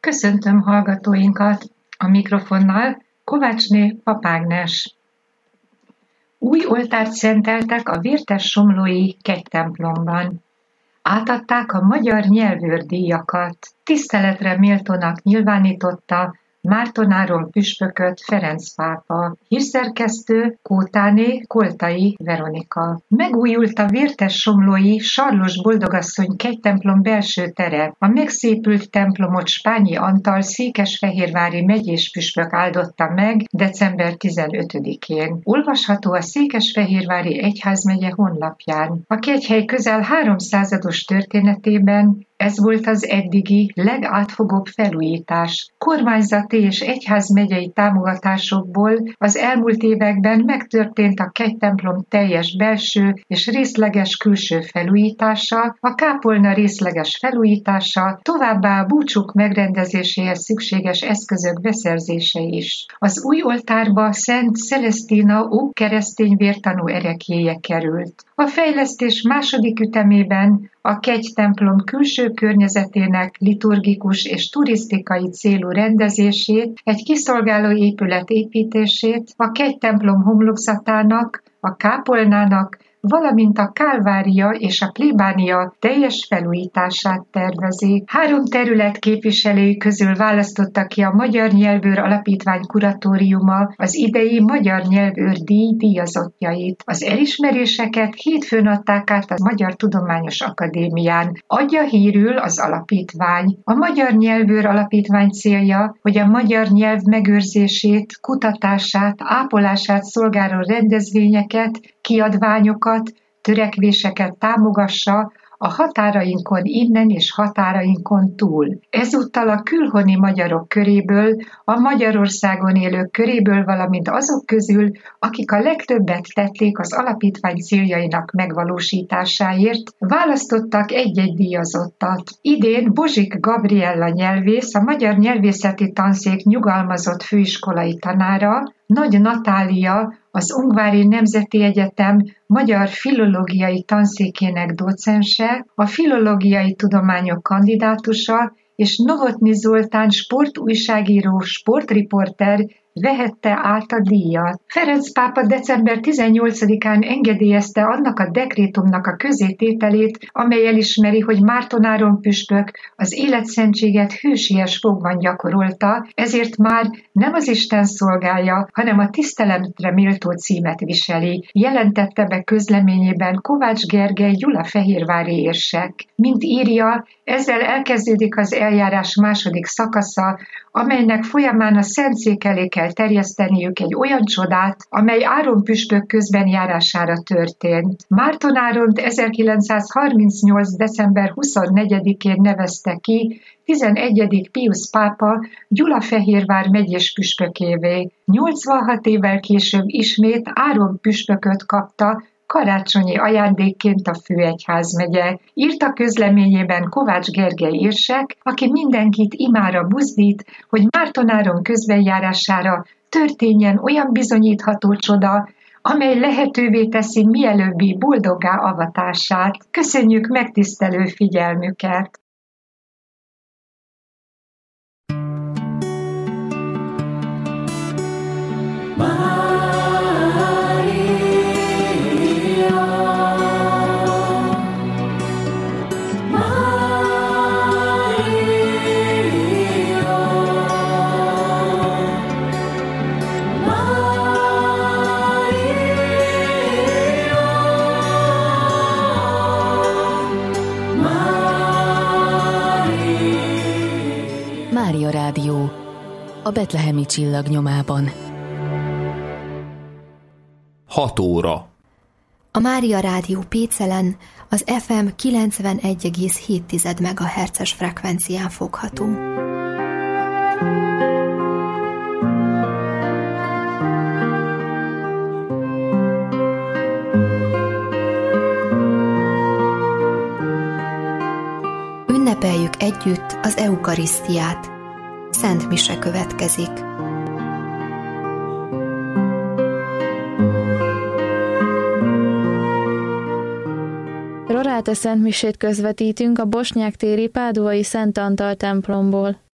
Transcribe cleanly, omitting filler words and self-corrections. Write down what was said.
Köszöntöm hallgatóinkat! A mikrofonnál Kovácsné Papágnes. Új oltárt szenteltek a Vértes-somlói kegytemplomban. Átadták a magyar nyelvőrdíjakat. Tiszteletre méltónak nyilvánította Márton Áron püspököt Ferenc pápa. Hírszerkesztő Kótáné Koltai Veronika. Megújult a Vértes-somlói Sarlos Boldogasszony kegytemplom belső tere. A megszépült templomot Spányi Antal székesfehérvári megyés püspök áldotta meg december 15-én. Olvasható a Székesfehérvári egyházmegye honlapján. A kegyhely közel 300-as történetében ez volt az eddigi legátfogóbb felújítás. Kormányzati és egyházmegyei támogatásokból az elmúlt években megtörtént a kegytemplom teljes belső és részleges külső felújítása, a kápolna részleges felújítása, továbbá a búcsúk megrendezéséhez szükséges eszközök beszerzése is. Az új oltárba Szent Celestina ókeresztény vértanú ereklyéje került. A fejlesztés második ütemében a kegytemplom külső környezetének liturgikus és turisztikai célú rendezését, egy kiszolgáló épület építését, a kegytemplom homlokzatának, a kápolnának, valamint a Kálvária és a plébánia teljes felújítását tervezi. 3 terület képviselői közül választotta ki a Magyar Nyelvőr Alapítvány kuratóriuma az idei Magyar Nyelvőr díj díjazottjait. Az elismeréseket hétfőn adták át a Magyar Tudományos Akadémián. Adja hírül az alapítvány. A Magyar Nyelvőr Alapítvány célja, hogy a magyar nyelv megőrzését, kutatását, ápolását szolgáló rendezvényeket, kiadványokat, törekvéseket támogassa a határainkon innen és határainkon túl. Ezúttal a külhoni magyarok köréből, a Magyarországon élők köréből, valamint azok közül, akik a legtöbbet tették az alapítvány céljainak megvalósításáért, választottak egy-egy díjazottat. Idén Bozsik Gabriella nyelvész, a Magyar Nyelvészeti Tanszék nyugalmazott főiskolai tanára, Nagy Natália, az Ungvári Nemzeti Egyetem magyar filológiai tanszékének docense, a filológiai tudományok kandidátusa, és Novotny Zoltán sportújságíró, sportriporter vehette át a díjat. Ferenc pápa december 18-án engedélyezte annak a dekrétumnak a közzétételét, amely elismeri, hogy Márton Áron püspök az életszentséget hősies fogban gyakorolta, ezért már nem az Isten szolgálja, hanem a tiszteletre méltó címet viseli, jelentette be közleményében Kovács Gergely gyulafehérvári érsek. Mint írja, ezzel elkezdődik az eljárás második szakasza, amelynek folyamán a szentszék elé kell terjeszteniük egy olyan csodát, amely Áron püspök közbenjárására történt. Márton Áront 1938. december 24-én nevezte ki 11. Piusz pápa Gyulafehérvár megyés püspökévé. 86 évvel később ismét Áron püspököt kapta karácsonyi ajándékként a főegyházmegye. Írta közleményében Kovács Gergely érsek, aki mindenkit imára buzdít, hogy Márton Áron közbenjárására történjen olyan bizonyítható csoda, amely lehetővé teszi mielőbbi boldoggá avatását. Köszönjük megtisztelő figyelmüket! Mária Rádió, a betlehemi csillag nyomában. 6 óra. A Mária Rádió Pécelen az FM 91,7 MHz-es frekvencián fogható. Ünnepeljük együtt az eukarisztiát. Szent mise következik. Roráte szentmisét közvetítünk a Bosnyák téri páduvai Szent Antal templomból.